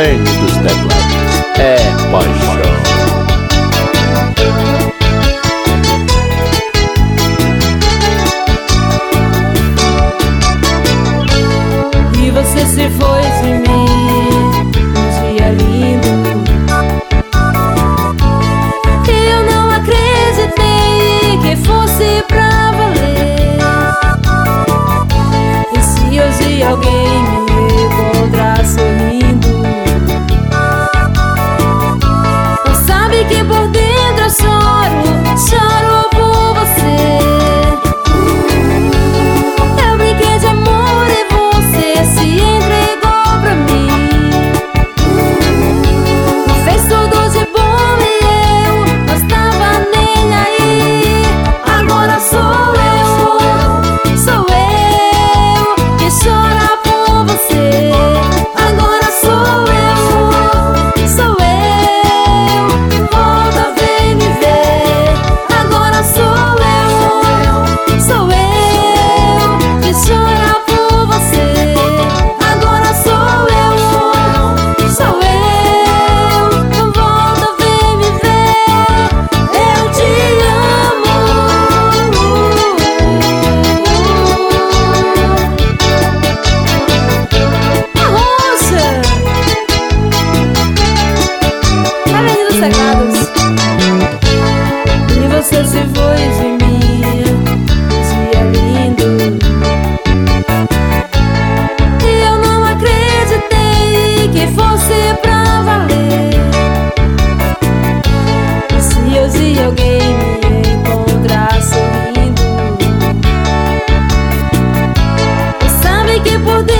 Marlene dos teclados. É paixão. E você se foi sem mim, um dia lindo. Eu não acreditei que fosse pra valer. E se hoje alguém me encontrar sorrindo, não sabe que por dentro eu choro, choro por você. Eu brinquei de amor e você se entregou pra mim. Fez tudo de bom e eu não estava nem aí. Agora sou eu que chora por você. Agora sou eu, volta, vem me ver. Agora sou eu que chora por você. Agora sou eu, volta, vem me ver. Eu te amo. Arrocha, Marlene dos teclados. E você se foi de mim, dia lindo. E eu não acreditei que fosse pra valer. E se hoje alguém me encontrar sorrindo, sabe que por